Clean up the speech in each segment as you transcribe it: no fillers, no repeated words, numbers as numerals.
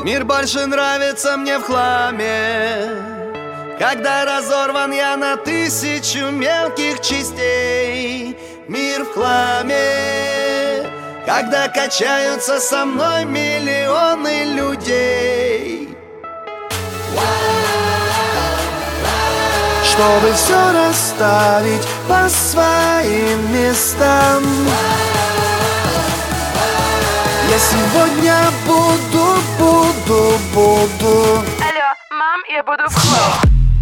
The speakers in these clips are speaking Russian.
Мир больше нравится мне в хламе, когда разорван я на тысячу мелких частей. Мир в хламе, когда качаются со мной миллионы людей. Чтобы все расставить по своим местам, я сегодня буду. Алло, мам, я буду в хлам.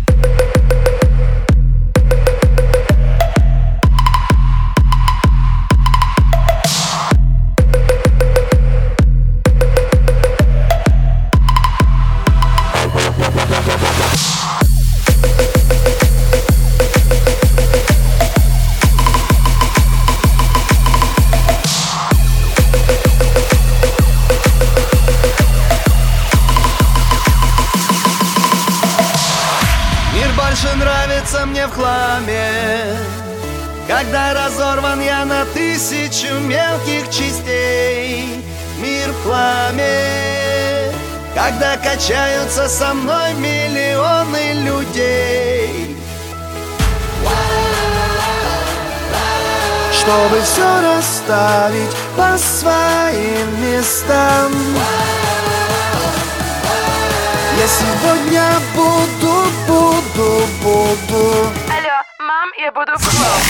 Больше нравится мне в хламе, когда разорван я на тысячу мелких частей. Мир в хламе, когда качаются со мной миллионы людей. Чтобы все расставить по своим местам, я сегодня буду. Алло, мам, я буду в хлам.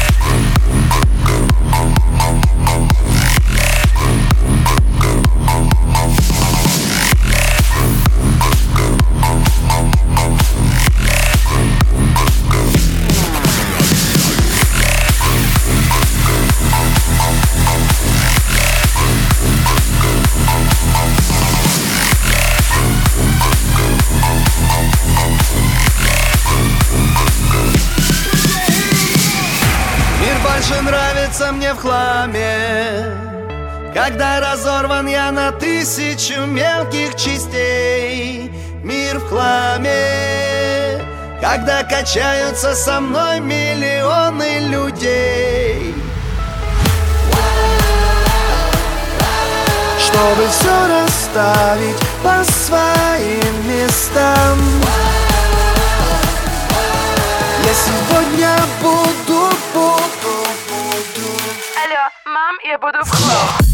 Больше нравится мне в хламе, когда разорван я на тысячу мелких частей. Мир в хламе, когда качаются со мной миллионы людей. Чтобы все расставить по своим местам, я сегодня буду. Алло, мам, я буду в хлам.